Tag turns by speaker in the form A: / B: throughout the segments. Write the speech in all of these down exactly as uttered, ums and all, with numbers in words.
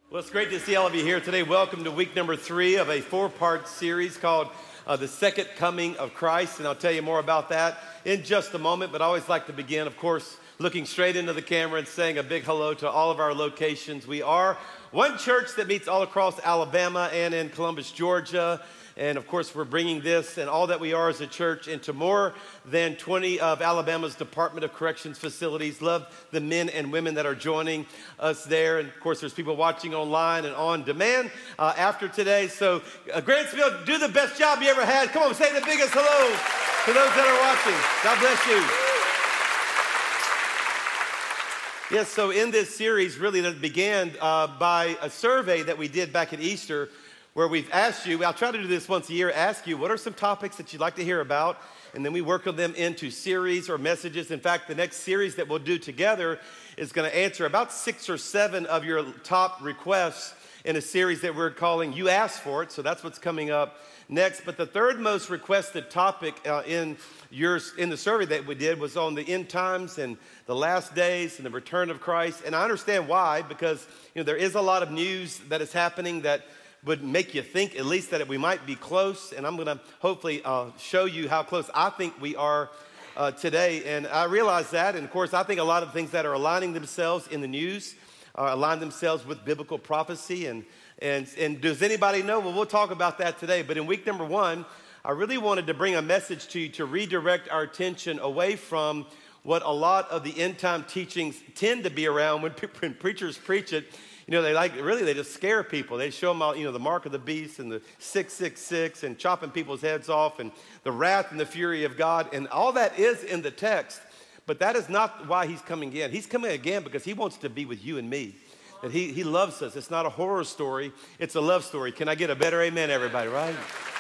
A: Well, it's great to see all of you here today. Welcome to week number three of a four-part series called uh, The Second Coming of Christ, and I'll tell you more about that in just a moment, but I always like to begin, of course, looking straight into the camera and saying a big hello to all of our locations. We are one church that meets all across Alabama and in Columbus, Georgia. And of course, we're bringing this and all that we are as a church into more than twenty of Alabama's Department of Corrections facilities. Love the men and women that are joining us there. And of course, there's people watching online and on demand uh, after today. So uh, Grantsville, do the best job you ever had. Come on, say the biggest hello to those that are watching. God bless you. Yes, so in this series, really that began uh, by a survey that we did back at Easter, where we've asked you, I'll try to do this once a year, ask you, what are some topics that you'd like to hear about? And then we work on them into series or messages. In fact, the next series that we'll do together is going to answer about six or seven of your top requests in a series that we're calling You Asked For It. So that's what's coming up next. But the third most requested topic uh, in yours in the survey that we did was on the end times and the last days and the return of Christ. And I understand why, because you know there is a lot of news that is happening that would make you think at least that we might be close. And I'm going to hopefully uh, show you how close I think we are uh, today. And I realize that. And of course, I think a lot of things that are aligning themselves in the news uh, align themselves with biblical prophecy. And, and, and does anybody know? Well, we'll talk about that today. But in week number one, I really wanted to bring a message to you to redirect our attention away from what a lot of the end time teachings tend to be around when, when preachers preach it. You know, they like, really, they just scare people. They show them all, you know, the mark of the beast and the six six six and chopping people's heads off and the wrath and the fury of God. And all that is in the text, but that is not why he's coming again. He's coming again because he wants to be with you and me. That he, he loves us. It's not a horror story. It's a love story. Can I get a better amen, everybody, right?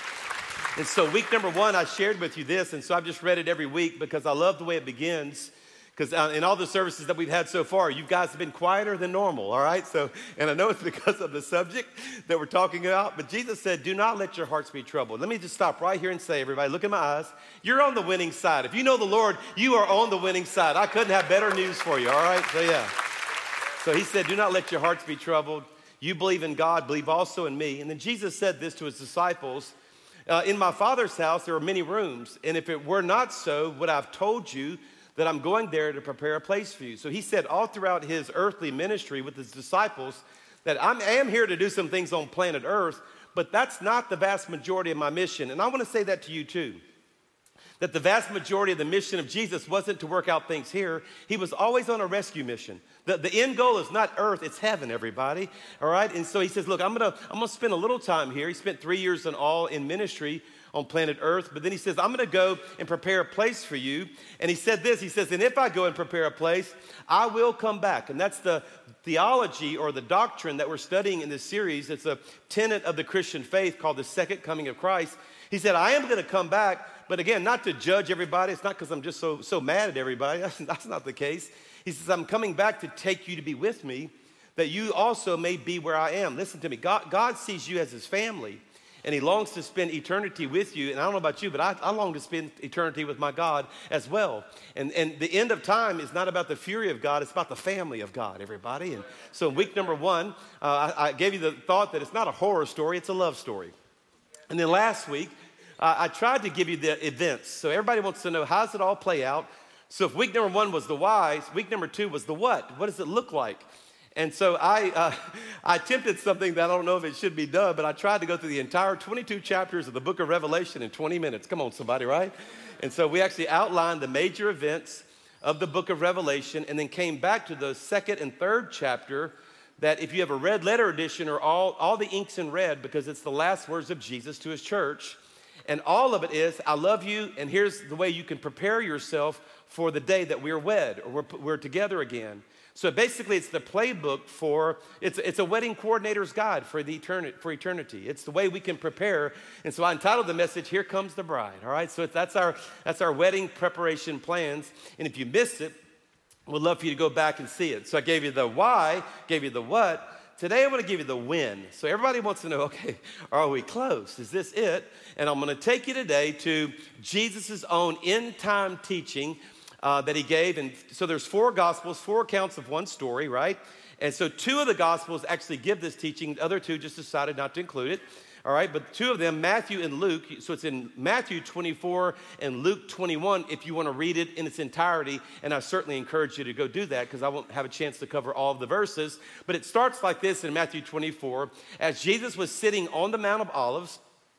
A: And so week number one, I shared with you this. And so I've just read it every week because I love the way it begins. Because uh, in all the services that we've had so far, you guys have been quieter than normal, all right? So, and I know it's because of the subject that we're talking about, but Jesus said, do not let your hearts be troubled. Let me just stop right here and say, everybody, look in my eyes. You're on the winning side. If you know the Lord, you are on the winning side. I couldn't have better news for you, all right? So, yeah. So he said, do not let your hearts be troubled. You believe in God, believe also in me. And then Jesus said this to his disciples, uh, in my Father's house, there are many rooms, and if it were not so, would I have told you that I'm going there to prepare a place for you. So he said all throughout his earthly ministry with his disciples that I'm, I am here to do some things on planet Earth, but that's not the vast majority of my mission. And I want to say that to you too, that the vast majority of the mission of Jesus wasn't to work out things here. He was always on a rescue mission. The, the end goal is not earth, it's heaven, everybody, all right? And so he says, look, I'm going to I'm gonna spend a little time here. He spent three years in all in ministry on planet Earth. But then he says, I'm going to go and prepare a place for you. And he said this, he says, and if I go and prepare a place, I will come back. And that's the theology or the doctrine that we're studying in this series. It's a tenet of the Christian faith called the second coming of Christ. He said, I am going to come back, but again, not to judge everybody. It's not because I'm just so, so mad at everybody. That's, that's not the case. He says, I'm coming back to take you to be with me, that you also may be where I am. Listen to me. God, God sees you as his family. And he longs to spend eternity with you. And I don't know about you, but I, I long to spend eternity with my God as well. And, and the end of time is not about the fury of God. It's about the family of God, everybody. And so in week number one, uh, I, I gave you the thought that it's not a horror story. It's a love story. And then last week, uh, I tried to give you the events. So everybody wants to know, how does it all play out? So if week number one was the why, week number two was the what. What does it look like? And so I uh, I attempted something that I don't know if it should be done, but I tried to go through the entire twenty-two chapters of the book of Revelation in twenty minutes. Come on, somebody, right? And so we actually outlined the major events of the book of Revelation and then came back to the second and third chapter that if you have a red letter edition or all, all the ink's in red because it's the last words of Jesus to his church. And all of it is, I love you, and here's the way you can prepare yourself for the day that we're wed or we're, we're together again. So basically, it's the playbook for, it's, it's a wedding coordinator's guide for, the eternity, for eternity. It's the way we can prepare. And so I entitled the message, Here Comes the Bride, all right? So that's our, that's our wedding preparation plans. And if you missed it, we'd love for you to go back and see it. So I gave you the why, gave you the what. Today, I want to give you the when. So everybody wants to know, okay, are we close? Is this it? And I'm going to take you today to Jesus' own end-time teaching Uh, that he gave. And so there's four gospels, four accounts of one story, right? And so two of the Gospels actually give this teaching. The other two just decided not to include it. All right, but two of them, Matthew and Luke, so it's in Matthew twenty-four and Luke twenty-one if you want to read it in its entirety, and I certainly encourage you to go do that because I won't have a chance to cover all of the verses. But it starts like this in Matthew twenty-four. As Jesus was sitting on the Mount of Olives,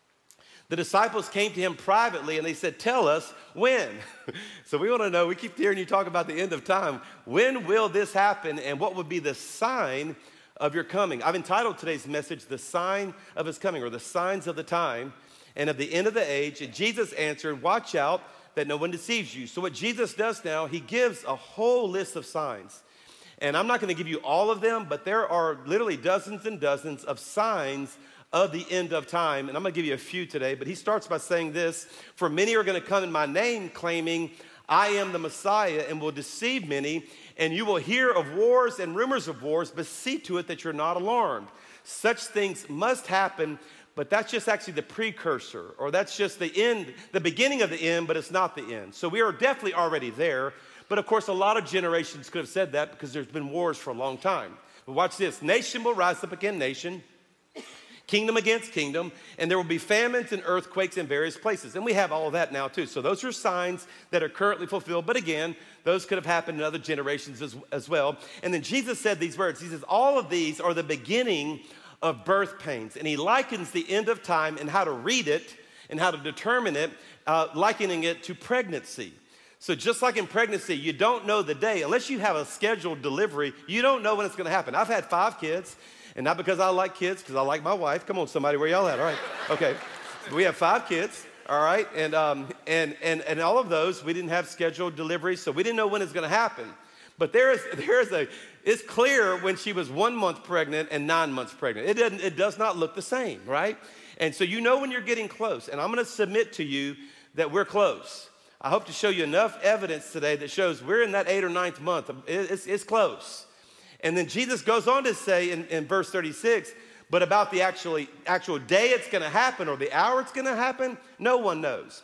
A: the disciples came to him privately and they said, tell us when. So we want to know, we keep hearing you talk about the end of time. When will this happen and what would be the sign of your coming? I've entitled today's message, The Sign of His Coming, or The Signs of the Time and of the End of the Age. And Jesus answered, watch out that no one deceives you. So what Jesus does now, he gives a whole list of signs. And I'm not going to give you all of them, but there are literally dozens and dozens of signs of the end of time. And I'm going to give you a few today, but he starts by saying this, for many are going to come in my name claiming I am the Messiah and will deceive many, and you will hear of wars and rumors of wars, but see to it that you're not alarmed. Such things must happen, but that's just actually the precursor, or that's just the end, the beginning of the end, but it's not the end. So we are definitely already there, but of course a lot of generations could have said that because there's been wars for a long time. But watch this, nation will rise up against nation, kingdom against kingdom, and there will be famines and earthquakes in various places. And we have all of that now too. So those are signs that are currently fulfilled. But again, those could have happened in other generations as, as well. And then Jesus said these words. He says, all of these are the beginning of birth pains. And he likens the end of time and how to read it and how to determine it, uh, likening it to pregnancy. So just like in pregnancy, you don't know the day. Unless you have a scheduled delivery, you don't know when it's going to happen. I've had five kids. And not because I like kids, because I like my wife. Come on, somebody, where y'all at? All right, okay. We have five kids, all right? And, um, and, and, and all of those, we didn't have scheduled deliveries, so we didn't know when it's going to happen. But there is, there is a, it's clear when she was one month pregnant and nine months pregnant. It, doesn't, it does not look the same, right? And so you know when you're getting close. And I'm going to submit to you that we're close. I hope to show you enough evidence today that shows we're in that eighth or ninth month. It, it's, it's close. And then Jesus goes on to say in, in verse thirty-six, but about the actually, actual day it's going to happen or the hour it's going to happen, no one knows.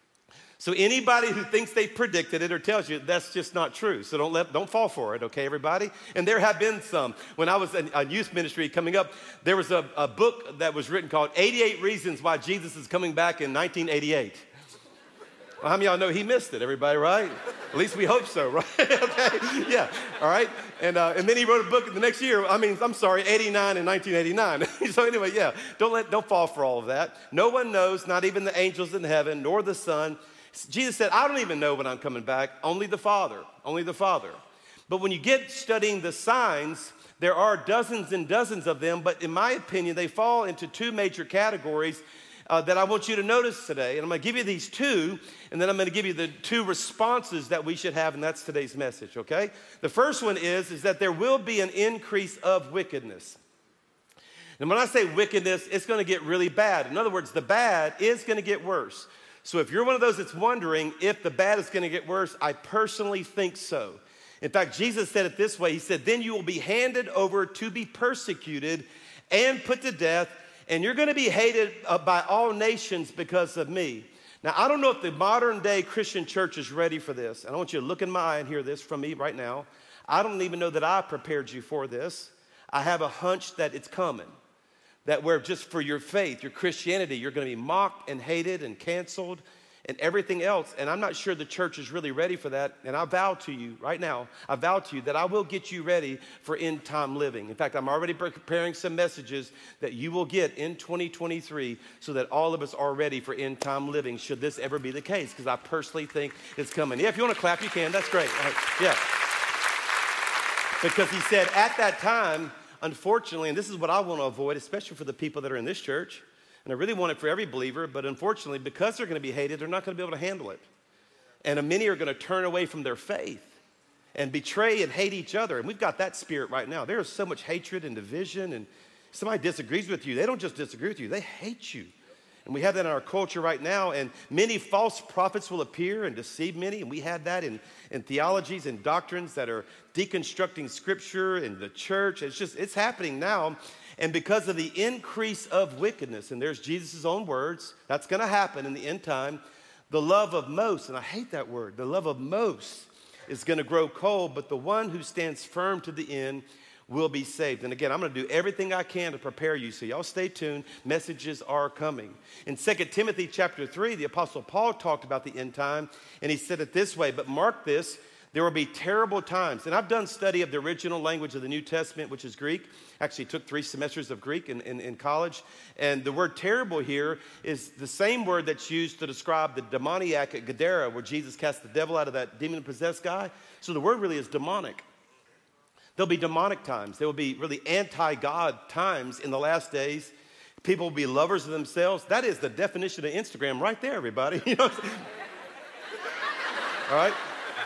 A: So anybody who thinks they predicted it or tells you that's just not true. So don't let, don't fall for it, okay, everybody? And there have been some. When I was in a youth ministry coming up, there was a, a book that was written called eighty-eight Reasons Why Jesus is Coming Back in nineteen eighty-eight. Well, how many of y'all know he missed it? Everybody, right? At least we hope so, right? Okay, yeah, all right. And uh, and then he wrote a book the next year. I mean, I'm sorry, eighty-nine and nineteen eighty-nine. So anyway, yeah, don't let don't fall for all of that. No one knows, not even the angels in heaven, nor the Son. Jesus said, I don't even know when I'm coming back. Only the Father. Only the Father. But when you get studying the signs, there are dozens and dozens of them. But in my opinion, they fall into two major categories Uh, that I want you to notice today. And I'm going to give you these two, and then I'm going to give you the two responses that we should have, and that's today's message, okay? The first one is, is that there will be an increase of wickedness. And when I say wickedness, it's going to get really bad. In other words, the bad is going to get worse. So if you're one of those that's wondering if the bad is going to get worse, I personally think so. In fact, Jesus said it this way. He said, then you will be handed over to be persecuted and put to death, and you're going to be hated uh, by all nations because of me. Now, I don't know if the modern day Christian church is ready for this. And I want you to look in my eye and hear this from me right now. I don't even know that I prepared you for this. I have a hunch that it's coming. That where just for your faith, your Christianity, you're going to be mocked and hated and canceled and everything else. And I'm not sure the church is really ready for that. And I vow to you right now, I vow to you that I will get you ready for end time living. In fact, I'm already preparing some messages that you will get in twenty twenty-three so that all of us are ready for end time living should this ever be the case, because I personally think it's coming. Yeah, if you want to clap, you can. That's great. Right. Yeah. Because he said at that time, unfortunately, and this is what I want to avoid, especially for the people that are in this church, and I really want it for every believer, but unfortunately, because they're going to be hated, they're not going to be able to handle it. And many are going to turn away from their faith and betray and hate each other. And we've got that spirit right now. There is so much hatred and division, and somebody disagrees with you. They don't just disagree with you, they hate you. And we have that in our culture right now, and many false prophets will appear and deceive many, and we have that in, in theologies and doctrines that are deconstructing Scripture and the church. It's just, it's happening now. And because of the increase of wickedness, and there's Jesus' own words, that's going to happen in the end time, the love of most, and I hate that word, the love of most is going to grow cold, but the one who stands firm to the end will be saved. And again, I'm going to do everything I can to prepare you, so y'all stay tuned. Messages are coming. In Second Timothy chapter three, the Apostle Paul talked about the end time, and he said it this way, but mark this, there will be terrible times. And I've done study of the original language of the New Testament, which is Greek. Actually took three semesters of Greek in, in, in college. And the word terrible here is the same word that's used to describe the demoniac at Gadara, where Jesus cast the devil out of that demon-possessed guy. So the word really is demonic. There'll be demonic times. There will be really anti-God times in the last days. People will be lovers of themselves. That is the definition of Instagram right there, everybody. You know what I'm saying? All right?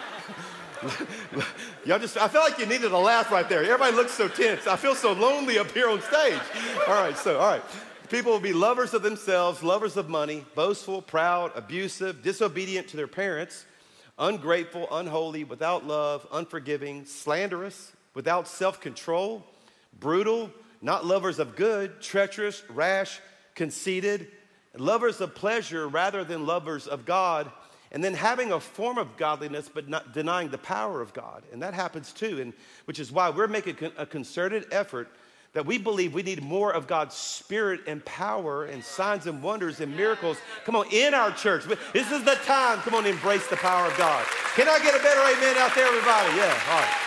A: Y'all just, I felt like you needed a laugh right there. Everybody looks so tense. I feel so lonely up here on stage. All right, so, all right. People will be lovers of themselves, lovers of money, boastful, proud, abusive, disobedient to their parents, ungrateful, unholy, without love, unforgiving, slanderous, without self-control, brutal, not lovers of good, treacherous, rash, conceited, lovers of pleasure rather than lovers of God, and then having a form of godliness but not denying the power of God. And that happens too, and which is why we're making a concerted effort that we believe we need more of God's spirit and power and signs and wonders and miracles. Come on, in our church. This is the time. Come on, embrace the power of God. Can I get a better amen out there, everybody? Yeah, all right.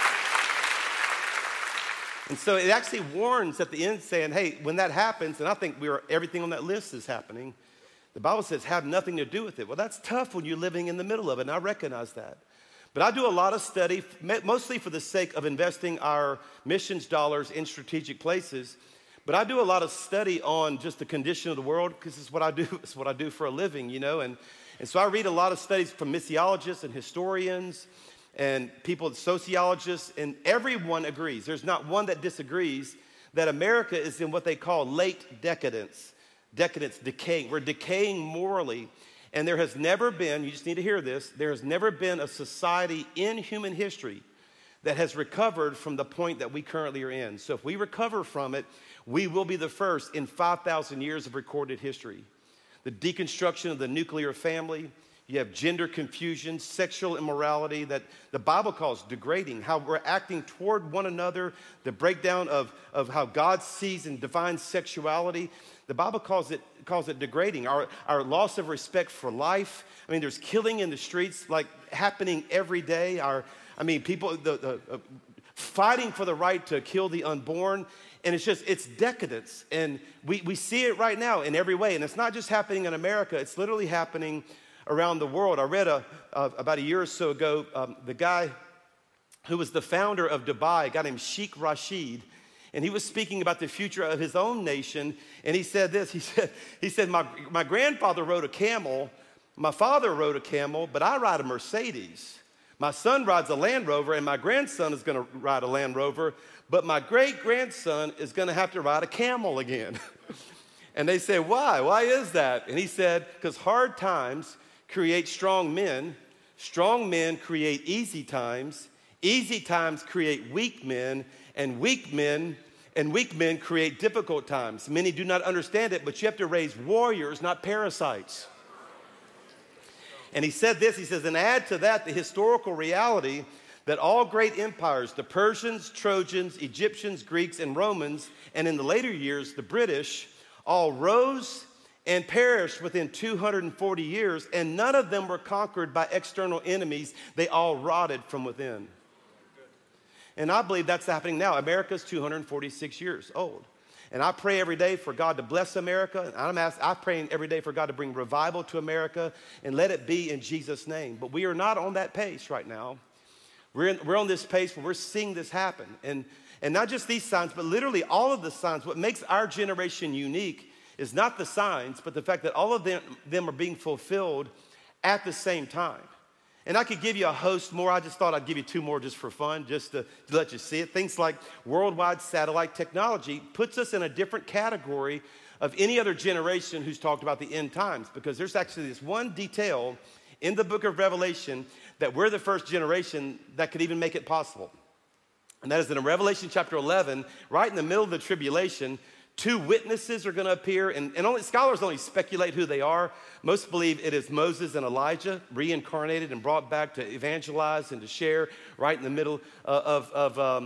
A: And so it actually warns at the end saying, hey, when that happens, and I think we are, everything on that list is happening, the Bible says have nothing to do with it. Well, that's tough when you're living in the middle of it, and I recognize that. But I do a lot of study, mostly for the sake of investing our missions dollars in strategic places. But I do a lot of study on just the condition of the world, because it's what I do. It's what I do for a living, you know. And, and so I read a lot of studies from missiologists and historians and people, sociologists, and everyone agrees. There's not one that disagrees that America is in what they call late decadence. Decadence, decaying. We're decaying morally. And there has never been, you just need to hear this, there has never been a society in human history that has recovered from the point that we currently are in. So if we recover from it, we will be the first in five thousand years of recorded history. The deconstruction of the nuclear family, you have gender confusion, sexual immorality that the Bible calls degrading, how we're acting toward one another, the breakdown of, of how God sees and defines sexuality. The Bible calls it, calls it degrading, our, our loss of respect for life. I mean, there's killing in the streets like happening every day. Our, I mean, people the, the, uh, fighting for the right to kill the unborn. And it's just, it's decadence. And we, we see it right now in every way. And it's not just happening in America. It's literally happening around the world. I read a, uh, about a year or so ago, um, the guy who was the founder of Dubai, a guy named Sheikh Rashid, and he was speaking about the future of his own nation, and he said this, he said, he said my, my grandfather rode a camel, my father rode a camel, but I ride a Mercedes. My son rides a Land Rover, and my grandson is gonna ride a Land Rover, but my great-grandson is gonna have to ride a camel again. And they said, why? Why is that? And he said, because hard times create strong men, strong men create easy times, easy times create weak men, and weak men and weak men create difficult times. Many do not understand it, but you have to raise warriors, not parasites. And he said this, he says, and add to that the historical reality that all great empires, the Persians, Trojans, Egyptians, Greeks, and Romans, and in the later years, the British, all rose and perished within two hundred forty years, and none of them were conquered by external enemies. They all rotted from within. And I believe that's happening now. America's two hundred forty-six years old. And I pray every day for God to bless America. And I'm asked, I pray every day for God to bring revival to America, and let it be in Jesus' name. But we are not on that pace right now. We're, in, we're on this pace where we're seeing this happen. And, and not just these signs, but literally all of the signs. What makes our generation unique is not the signs, but the fact that all of them, them are being fulfilled at the same time. And I could give you a host more. I just thought I'd give you two more just for fun, just to, to let you see it. Things like worldwide satellite technology puts us in a different category of any other generation who's talked about the end times, because there's actually this one detail in the book of Revelation that we're the first generation that could even make it possible. And that is that in Revelation chapter eleven, right in the middle of the tribulation, two witnesses are going to appear, and, and only scholars only speculate who they are. Most believe it is Moses and Elijah, reincarnated and brought back to evangelize and to share right in the middle uh, of, of, um,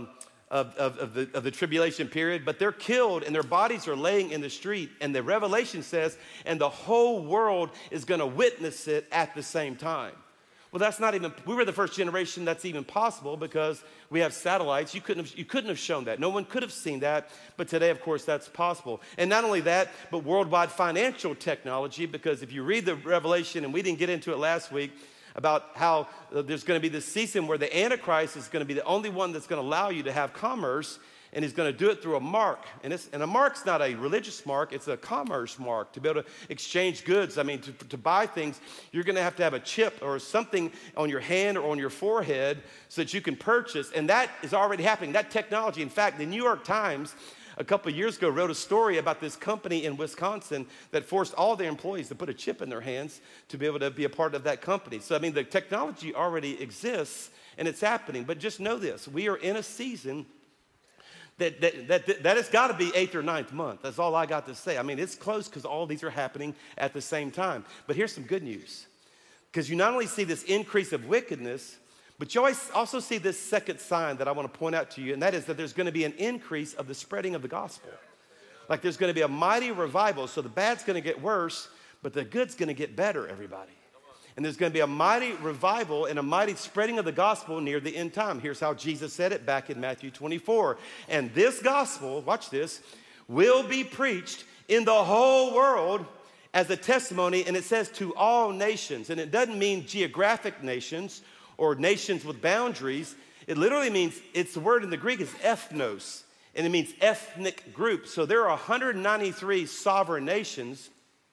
A: of, of, of, the, of the tribulation period, but they're killed and their bodies are laying in the street. And the Revelation says, and the whole world is going to witness it at the same time. Well, that's not even, we were the first generation that's even possible because we have satellites. You couldn't have, you couldn't have shown that. No one could have seen that. But today, of course, that's possible. And not only that, but worldwide financial technology, because if you read the Revelation, and we didn't get into it last week, about how uh, there's going to be this season where the Antichrist is going to be the only one that's going to allow you to have commerce, and he's going to do it through a mark. And, it's, and a mark's not a religious mark, it's a commerce mark to be able to exchange goods. I mean, to, to buy things, you're going to have to have a chip or something on your hand or on your forehead so that you can purchase. And that is already happening, that technology. In fact, the New York Times a couple of years ago wrote a story about this company in Wisconsin that forced all their employees to put a chip in their hands to be able to be a part of that company. So, I mean, the technology already exists and it's happening. But just know this, we are in a season that, that, that, that, that has got to be eighth or ninth month. That's all I got to say. I mean, it's close because all these are happening at the same time. But here's some good news. Because you not only see this increase of wickedness, but you always also see this second sign that I want to point out to you, and that is that there's going to be an increase of the spreading of the gospel. Like there's going to be a mighty revival, so the bad's going to get worse, but the good's going to get better, everybody. And there's going to be a mighty revival and a mighty spreading of the gospel near the end time. Here's how Jesus said it back in Matthew twenty-four. And this gospel, watch this, will be preached in the whole world as a testimony, and it says to all nations. And it doesn't mean geographic nations or nations with boundaries. It literally means, it's the word in the Greek is ethnos, and it means ethnic group. So there are one hundred ninety-three sovereign nations,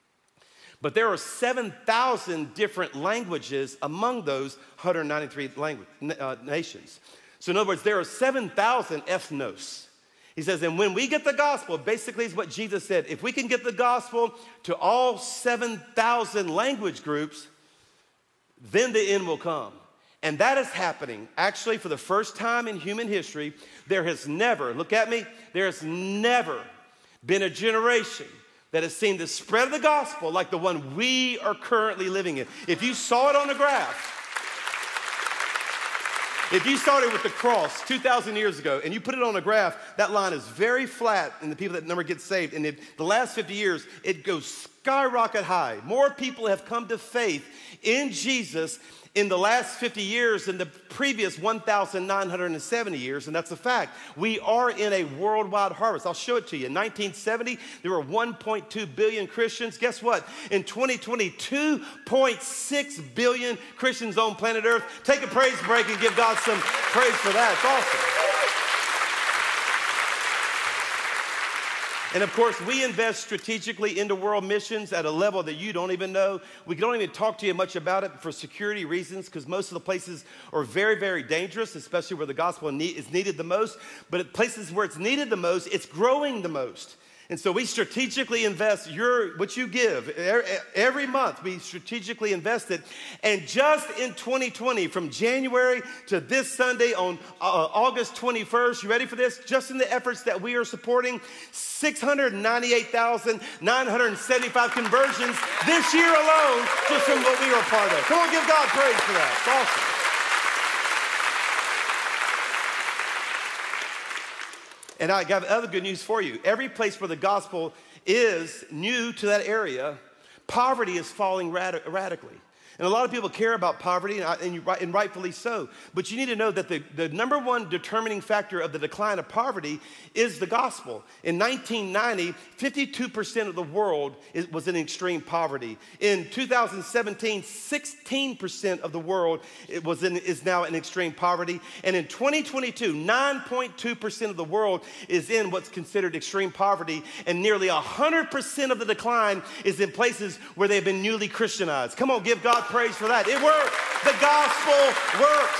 A: but there are seven thousand different languages among those one hundred ninety-three language, uh, nations. So in other words, there are seven thousand ethnos. He says, and when we get the gospel, basically is what Jesus said, if we can get the gospel to all seven thousand language groups, then the end will come. And that is happening. Actually, for the first time in human history, there has never, look at me, there has never been a generation that has seen the spread of the gospel like the one we are currently living in. If you saw it on the graph, if you started with the cross two thousand years ago and you put it on a graph, that line is very flat and the people that never get saved. And if the last fifty years, it goes skyrocket high. More people have come to faith in Jesus in the last fifty years than the previous one thousand nine hundred seventy years, and that's a fact. We are in a worldwide harvest. I'll show it to you. In nineteen seventy, there were one point two billion Christians. Guess what? In twenty twenty, two point six billion Christians on planet Earth. Take a praise break and give God some praise for that. It's awesome. And of course, we invest strategically into world missions at a level that you don't even know. We don't even talk to you much about it for security reasons, because most of the places are very, very dangerous, especially where the gospel is needed the most. But at places where it's needed the most, it's growing the most. And so we strategically invest your what you give. Every month, we strategically invest it. And just in twenty twenty, from January to this Sunday on uh, August twenty-first, you ready for this? Just in the efforts that we are supporting, six hundred ninety-eight thousand nine hundred seventy-five conversions this year alone, just from what we are a part of. Come on, give God praise for that. It's awesome. And I got other good news for you. Every place where the gospel is new to that area, poverty is falling rad- radically. And a lot of people care about poverty, and, I, and, you, and rightfully so. But you need to know that the, the number one determining factor of the decline of poverty is the gospel. In nineteen ninety, fifty-two percent of the world is, was in extreme poverty. In two thousand seventeen, sixteen percent of the world it was in, is now in extreme poverty. And in twenty twenty-two, nine point two percent of the world is in what's considered extreme poverty. And nearly one hundred percent of the decline is in places where they've been newly Christianized. Come on, give God praise for that. It works. The gospel works.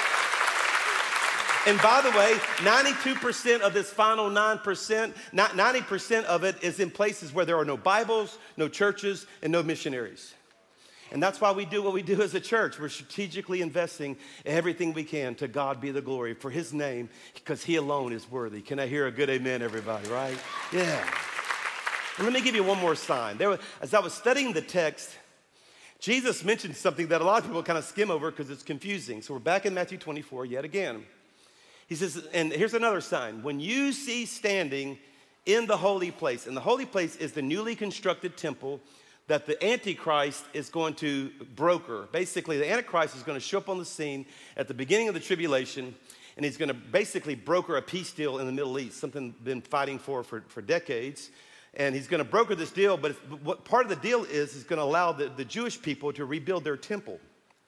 A: And by the way, ninety-two percent of this final nine percent, ninety percent of it is in places where there are no Bibles, no churches, and no missionaries. And that's why we do what we do as a church. We're strategically investing everything we can to God be the glory for his name, because he alone is worthy. Can I hear a good amen, everybody, right? Yeah. And let me give you one more sign. There was, as I was studying the text, Jesus mentioned something that a lot of people kind of skim over because it's confusing. So we're back in Matthew twenty-four yet again. He says, and here's another sign. When you see standing in the holy place, and the holy place is the newly constructed temple that the Antichrist is going to broker. Basically, the Antichrist is going to show up on the scene at the beginning of the tribulation, and he's going to basically broker a peace deal in the Middle East, something been fighting for for, for decades. And he's going to broker this deal, but what part of the deal is, is going to allow the, the Jewish people to rebuild their temple.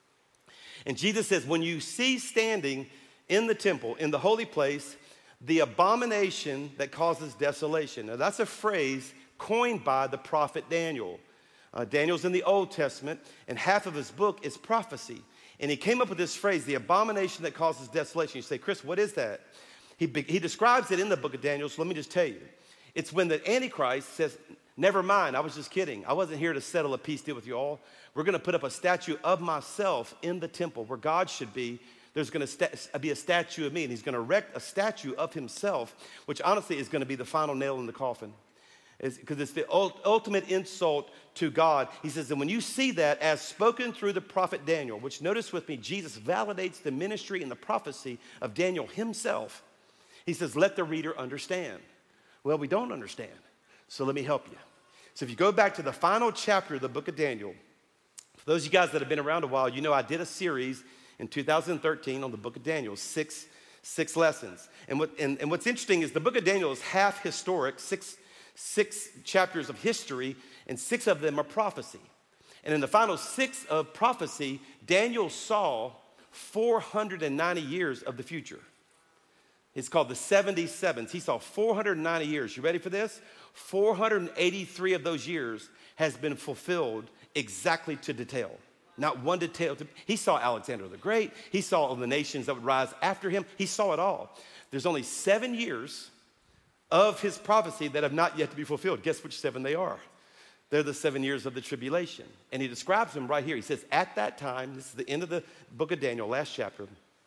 A: And Jesus says, when you see standing in the temple, in the holy place, the abomination that causes desolation. Now, that's a phrase coined by the prophet Daniel. Uh, Daniel's in the Old Testament, and half of his book is prophecy. And he came up with this phrase, the abomination that causes desolation. You say, Chris, what is that? He, he describes it in the book of Daniel, so let me just tell you. It's when the Antichrist says, never mind, I was just kidding. I wasn't here to settle a peace deal with you all. We're going to put up a statue of myself in the temple where God should be. There's going to sta- be a statue of me, and he's going to erect a statue of himself, which honestly is going to be the final nail in the coffin, because it's, it's the ult- ultimate insult to God. He says, and when you see that as spoken through the prophet Daniel, which notice with me, Jesus validates the ministry and the prophecy of Daniel himself. He says, let the reader understand. Well, we don't understand, so let me help you. So if you go back to the final chapter of the book of Daniel, for those of you guys that have been around a while, you know I did a series in two thousand thirteen on the book of Daniel, six, six lessons. And, what, and, and what's interesting is the book of Daniel is half historic, six, six chapters of history, and six of them are prophecy. And in the final six of prophecy, Daniel saw four hundred ninety years of the future. It's called the seventy-sevens. He saw four hundred ninety years. You ready for this? four hundred eighty-three of those years has been fulfilled exactly to detail. Not one detail. To, he saw Alexander the Great. He saw all the nations that would rise after him. He saw it all. There's only seven years of his prophecy that have not yet to be fulfilled. Guess which seven they are? They're the seven years of the tribulation. And he describes them right here. He says, at that time, this is the end of the book of Daniel, last chapter.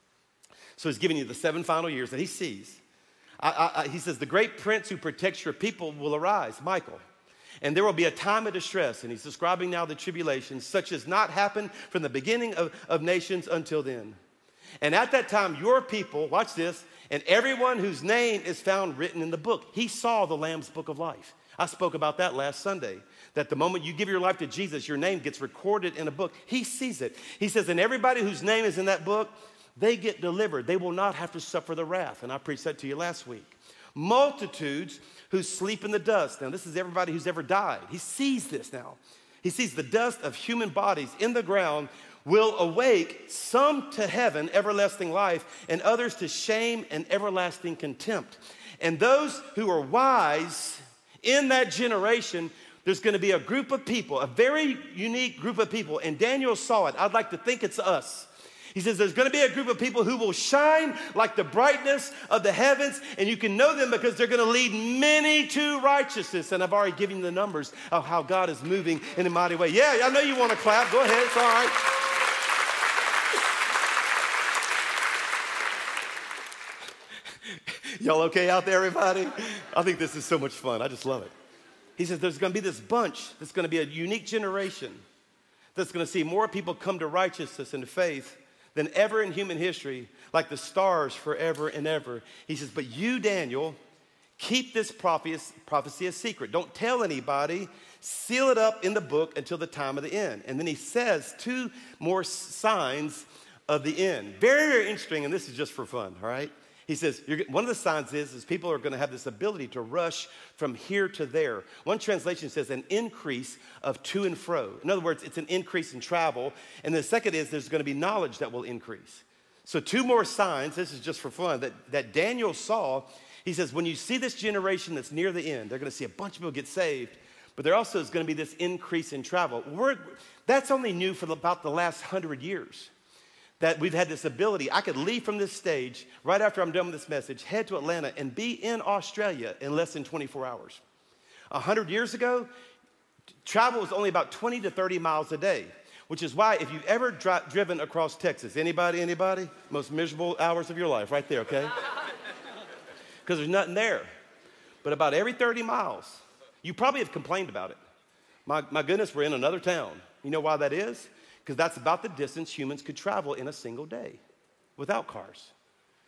A: So he's giving you the seven final years that he sees. I, I, I, he says, the great prince who protects your people will arise, Michael. And there will be a time of distress. And he's describing now the tribulation, such as not happened from the beginning of, of nations until then. And at that time, your people, watch this, and everyone whose name is found written in the book. He saw the Lamb's book of life. I spoke about that last Sunday, that the moment you give your life to Jesus, your name gets recorded in a book. He sees it. He says, and everybody whose name is in that book, they get delivered. They will not have to suffer the wrath. And I preached that to you last week. Multitudes who sleep in the dust. Now, this is everybody who's ever died. He sees this now. He sees the dust of human bodies in the ground will awake, some to heaven, everlasting life, and others to shame and everlasting contempt. And those who are wise in that generation, there's going to be a group of people, a very unique group of people. And Daniel saw it. I'd like to think it's us. He says there's going to be a group of people who will shine like the brightness of the heavens, and you can know them because they're going to lead many to righteousness. And I've already given you the numbers of how God is moving in a mighty way. Yeah, I know you want to clap. Go ahead. It's all right. Y'all okay out there, everybody? I think this is so much fun. I just love it. He says there's going to be this bunch that's going to be a unique generation that's going to see more people come to righteousness and faith than ever in human history, like the stars forever and ever. He says, but you, Daniel, keep this prophecy a secret. Don't tell anybody. Seal it up in the book until the time of the end. And then he says two more signs of the end. Very, very interesting, and this is just for fun, all right? He says, you're, one of the signs is, is people are going to have this ability to rush from here to there. One translation says an increase of to and fro. In other words, it's an increase in travel. And the second is there's going to be knowledge that will increase. So two more signs, this is just for fun, that, that Daniel saw. He says, when you see this generation that's near the end, they're going to see a bunch of people get saved, but there also is going to be this increase in travel. We're, that's only new for about the last hundred years. That we've had this ability. I could leave from this stage right after I'm done with this message, head to Atlanta, and be in Australia in less than twenty-four hours. A hundred years ago, travel was only about twenty to thirty miles a day, which is why if you've ever dri- driven across Texas, anybody, anybody? Most miserable hours of your life right there, okay? Because there's nothing there. But about every thirty miles, you probably have complained about it. My, my goodness, we're in another town. You know why that is? Because that's about the distance humans could travel in a single day without cars.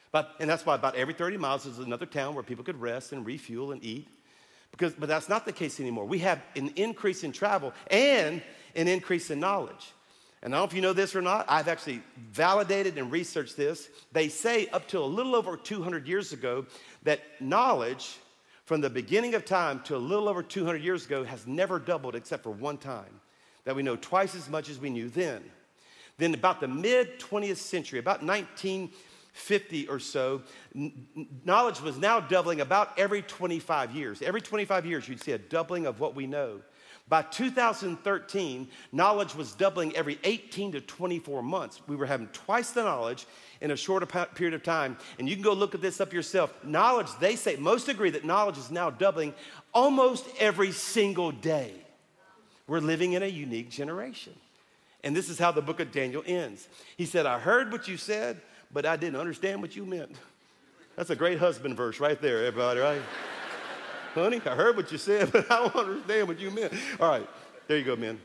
A: But, and that's why about every thirty miles there's another town where people could rest and refuel and eat. Because, but that's not the case anymore. We have an increase in travel and an increase in knowledge. And I don't know if you know this or not, I've actually validated and researched this. They say up to a little over two hundred years ago that knowledge from the beginning of time to a little over two hundred years ago has never doubled except for one time. That we know twice as much as we knew then. Then about the mid twentieth century, about nineteen fifty or so, n- knowledge was now doubling about every twenty-five years. Every twenty-five years, you'd see a doubling of what we know. By two thousand thirteen, knowledge was doubling every eighteen to twenty-four months. We were having twice the knowledge in a shorter period of time. And you can go look at this up yourself. Knowledge, they say, most agree that knowledge is now doubling almost every single day. We're living in a unique generation. And this is how the book of Daniel ends. He said, I heard what you said, but I didn't understand what you meant. That's a great husband verse right there, everybody, right? Honey, I heard what you said, but I don't understand what you meant. All right, there you go, men.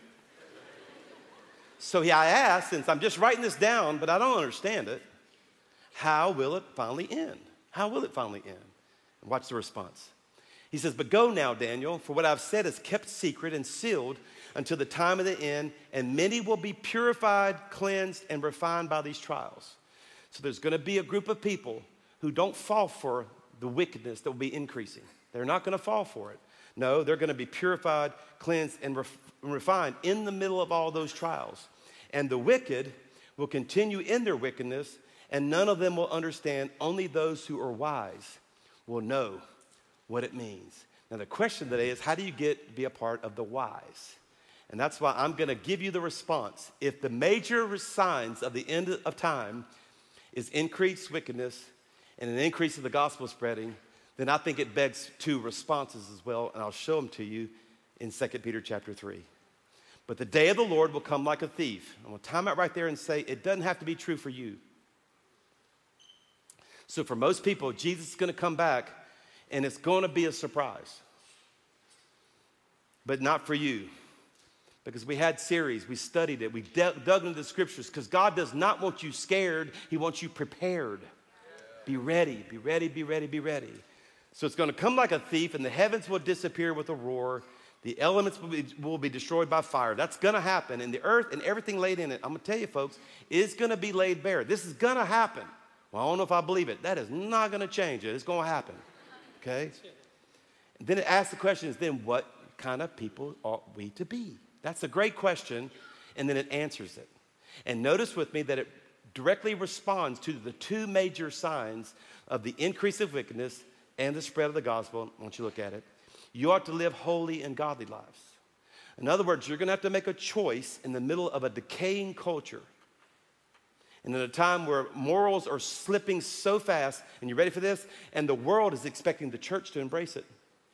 A: So I asked, since I'm just writing this down, but I don't understand it, how will it finally end? How will it finally end? And watch the response. He says, but go now, Daniel, for what I've said is kept secret and sealed until the time of the end, and many will be purified, cleansed, and refined by these trials. So there's going to be a group of people who don't fall for the wickedness that will be increasing. They're not going to fall for it. No, they're going to be purified, cleansed, and ref- refined in the middle of all those trials. And the wicked will continue in their wickedness, and none of them will understand. Only those who are wise will know what it means. Now, the question today is, how do you get to be a part of the wise? And that's why I'm going to give you the response. If the major signs of the end of time is increased wickedness and an increase of the gospel spreading, then I think it begs two responses as well, and I'll show them to you in Second Peter chapter three. But the day of the Lord will come like a thief. I'm going to time out right there and say it doesn't have to be true for you. So for most people, Jesus is going to come back, and it's going to be a surprise. But not for you. Because we had series, we studied it, we de- dug into the scriptures, because God does not want you scared, he wants you prepared. Be ready, be ready, be ready, be ready. So it's going to come like a thief, and the heavens will disappear with a roar. The elements will be, will be destroyed by fire. That's going to happen, and the earth and everything laid in it, I'm going to tell you folks, is going to be laid bare. This is going to happen. Well, I don't know if I believe it. That is not going to change it. It's going to happen, okay? And then it asks the question is, then what kind of people ought we to be? That's a great question, and then it answers it. And notice with me that it directly responds to the two major signs of the increase of wickedness and the spread of the gospel. I want you to look at it. You ought to live holy and godly lives. In other words, you're going to have to make a choice in the middle of a decaying culture. And in a time where morals are slipping so fast, and you ready for this? And the world is expecting the church to embrace it.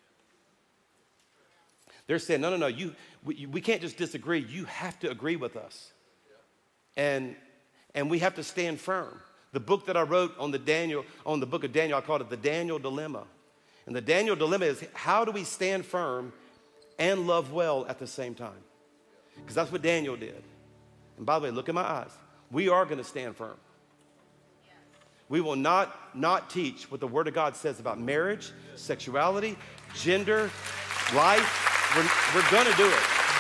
A: They're saying, no, no, no, you, we, we can't just disagree. You have to agree with us. And, and we have to stand firm. The book that I wrote on the Daniel, on the book of Daniel, I called it the Daniel Dilemma. And the Daniel Dilemma is, how do we stand firm and love well at the same time? Because that's what Daniel did. And by the way, look in my eyes. We are going to stand firm. We will not not teach what the Word of God says about marriage, sexuality, gender, life. We're, we're going to do it.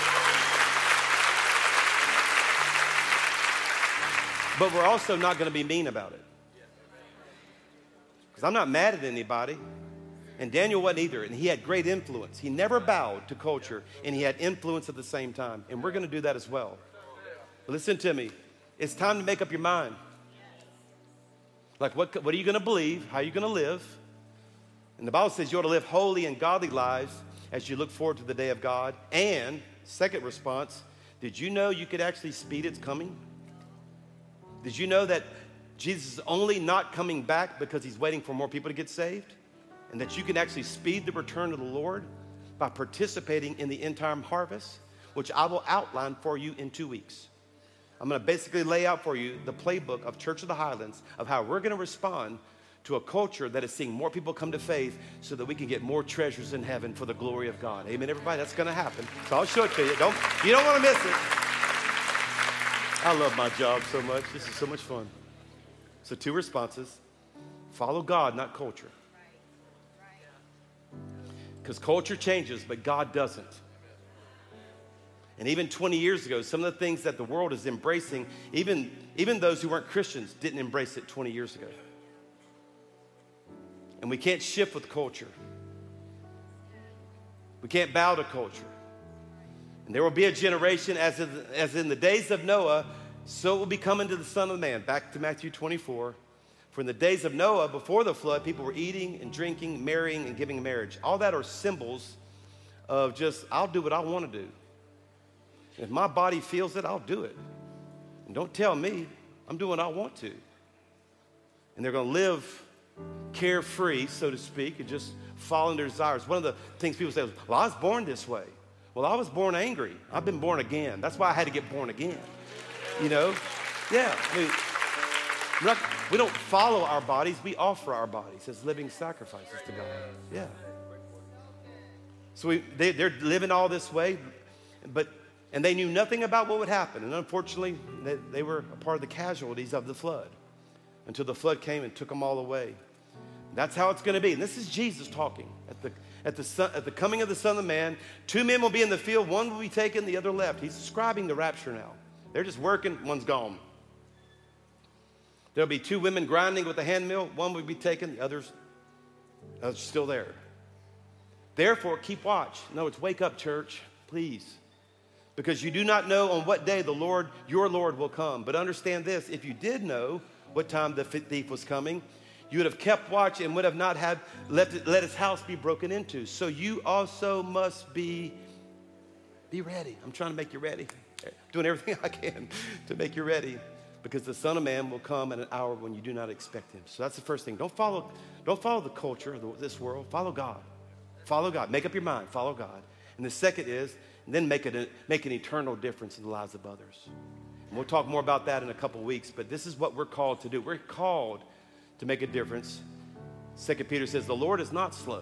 A: But we're also not going to be mean about it. Because I'm not mad at anybody. And Daniel wasn't either. And he had great influence. He never bowed to culture. And he had influence at the same time. And we're going to do that as well. Listen to me. It's time to make up your mind. Like, what, what are you going to believe? How are you going to live? And the Bible says you ought to live holy and godly lives as you look forward to the day of God. And, second response, did you know you could actually speed its coming? Did you know that Jesus is only not coming back because he's waiting for more people to get saved? And that you can actually speed the return of the Lord by participating in the end time harvest, which I will outline for you in two weeks. I'm going to basically lay out for you the playbook of Church of the Highlands of how we're going to respond to a culture that is seeing more people come to faith so that we can get more treasures in heaven for the glory of God. Amen, everybody? That's going to happen. So I'll show it to you. Don't, you don't want to miss it. I love my job so much. This is so much fun. So two responses. Follow God, not culture. Because culture changes, but God doesn't. And even twenty years ago, some of the things that the world is embracing, even, even those who weren't Christians didn't embrace it twenty years ago. And we can't shift with culture. We can't bow to culture. And there will be a generation, as in, as in the days of Noah, so it will be coming to the Son of Man. Back to Matthew twenty-four. For in the days of Noah, before the flood, people were eating and drinking, marrying and giving in marriage. All that are symbols of just, I'll do what I want to do. If my body feels it, I'll do it. And don't tell me, I'm doing what I want to. And they're going to live carefree, so to speak, and just following their desires. One of the things people say is, well, I was born this way. Well, I was born angry. I've been born again. That's why I had to get born again. You know? Yeah. I mean, we're not, we don't follow our bodies. We offer our bodies as living sacrifices to God. Yeah. So we, they, they're living all this way, but and they knew nothing about what would happen. And unfortunately, they, they were a part of the casualties of the flood until the flood came and took them all away. That's how it's going to be. And this is Jesus talking. At the, at, the son, at the coming of the Son of Man, two men will be in the field. One will be taken, the other left. He's describing the rapture now. They're just working. One's gone. There'll be two women grinding with a hand mill. One will be taken. The other's, other's still there. Therefore, keep watch. No, it's wake up, church. Please. Because you do not know on what day the Lord, your Lord, will come. But understand this. If you did know what time the thief was coming, you would have kept watch and would have not had let, let his house be broken into. So you also must be, be ready. I'm trying to make you ready. Doing everything I can to make you ready. Because the Son of Man will come at an hour when you do not expect him. So that's the first thing. Don't follow, don't follow the culture of this world. Follow God. Follow God. Make up your mind. Follow God. And the second is, and then make, it a, make an eternal difference in the lives of others. And we'll talk more about that in a couple weeks, but this is what we're called to do. We're called to make a difference. Second Peter says, the Lord is not slow.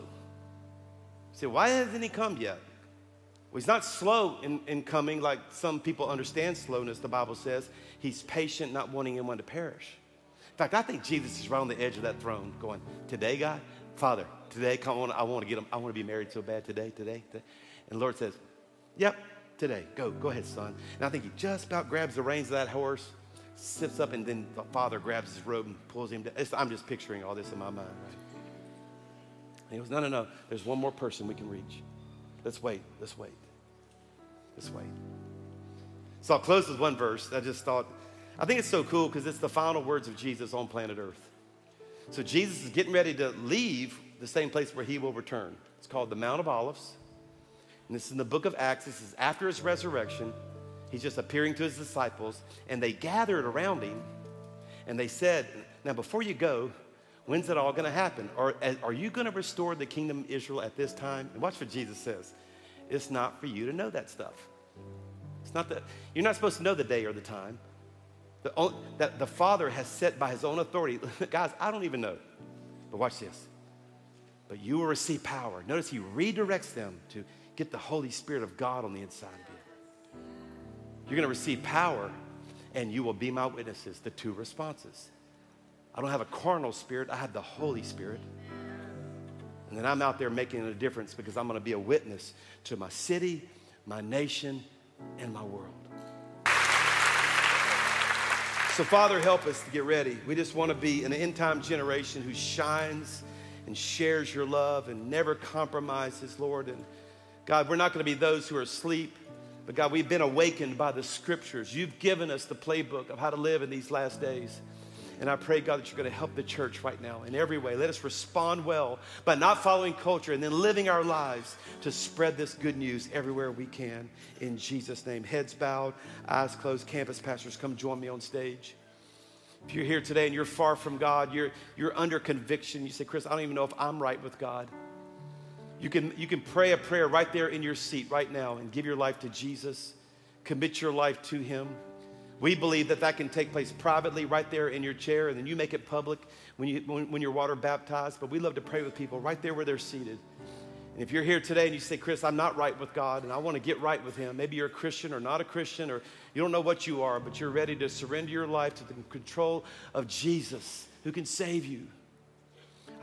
A: You say, why hasn't he come yet? Well, he's not slow in, in coming like some people understand slowness, the Bible says. He's patient, not wanting anyone to perish. In fact, I think Jesus is right on the edge of that throne going, today, God, Father, today, come on, I want to get him. I want to be married so bad today, today, today. And the Lord says, yep, today. Go, go ahead, son. And I think he just about grabs the reins of that horse, sits up, and then the father grabs his robe and pulls him down. It's, I'm just picturing all this in my mind, right? And he goes, no, no, no. There's one more person we can reach. Let's wait. Let's wait. Let's wait. So I'll close with one verse. I just thought, I think it's so cool because it's the final words of Jesus on planet Earth. So Jesus is getting ready to leave the same place where he will return. It's called the Mount of Olives. And this is in the book of Acts. This is after his resurrection. He's just appearing to his disciples. And they gathered around him. And they said, now before you go, when's it all going to happen? Or are you going to restore the kingdom of Israel at this time? And watch what Jesus says. It's not for you to know that stuff. It's not that you're not supposed to know the day or the time. The, that the Father has set by his own authority. Guys, I don't even know. But watch this. But you will receive power. Notice he redirects them to get the Holy Spirit of God on the inside of you. You're going to receive power, and you will be my witnesses. The two responses. I don't have a carnal spirit. I have the Holy Spirit. And then I'm out there making a difference because I'm going to be a witness to my city, my nation, and my world. So, Father, help us to get ready. We just want to be an end-time generation who shines and shares your love and never compromises, Lord. And God, we're not going to be those who are asleep, but God, we've been awakened by the scriptures. You've given us the playbook of how to live in these last days. And I pray, God, that you're going to help the church right now in every way. Let us respond well by not following culture and then living our lives to spread this good news everywhere we can. In Jesus' name, heads bowed, eyes closed. Campus pastors, come join me on stage. If you're here today and you're far from God, you're, you're under conviction. You say, Chris, I don't even know if I'm right with God. You can, you can pray a prayer right there in your seat right now and give your life to Jesus. Commit your life to him. We believe that that can take place privately right there in your chair, and then you make it public when, you, when, when you're water baptized. But we love to pray with people right there where they're seated. And if you're here today and you say, Chris, I'm not right with God, and I want to get right with him. Maybe you're a Christian or not a Christian, or you don't know what you are, but you're ready to surrender your life to the control of Jesus, who can save you.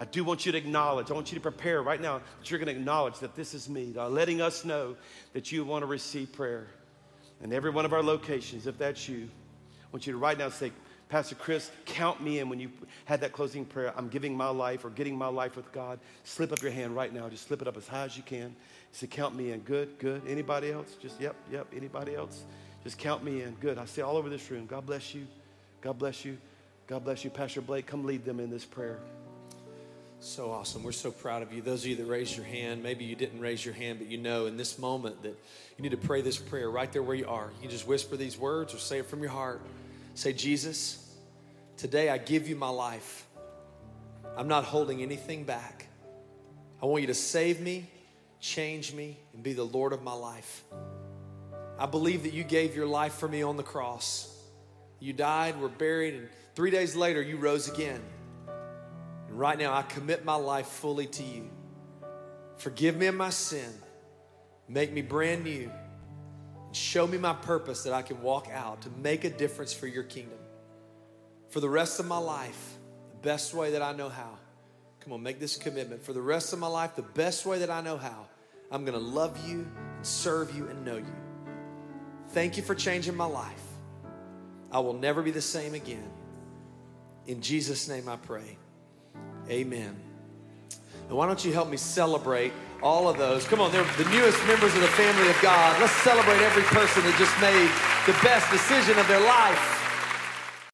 A: I do want you to acknowledge, I want you to prepare right now that you're going to acknowledge that this is me, uh, letting us know that you want to receive prayer. And every one of our locations, if that's you, I want you to right now say, Pastor Chris, count me in when you had that closing prayer. I'm giving my life or getting my life with God. Slip up your hand right now. Just slip it up as high as you can. Say, count me in. Good, good. Anybody else? Just, yep, yep. Anybody else? Just count me in. Good. I see all over this room. God bless you. God bless you. God bless you. Pastor Blake, come lead them in this prayer.
B: So awesome. We're so proud of you. Those of you that raised your hand, maybe you didn't raise your hand, but you know in this moment that you need to pray this prayer right there where you are. You just whisper these words or say it from your heart. Say, Jesus, today I give you my life. I'm not holding anything back. I want you to save me, change me, and be the Lord of my life. I believe that you gave your life for me on the cross. You died, were buried, and three days later you rose again. And right now I commit my life fully to you. Forgive me of my sin. Make me brand new. And show me my purpose that I can walk out to make a difference for your kingdom. For the rest of my life, the best way that I know how. Come on, make this commitment. For the rest of my life, the best way that I know how, I'm going to love you and serve you and know you. Thank you for changing my life. I will never be the same again. In Jesus' name I pray. Amen. And why don't you help me celebrate all of those? Come on, they're the newest members of the family of God. Let's celebrate every person that just made the best decision of their life.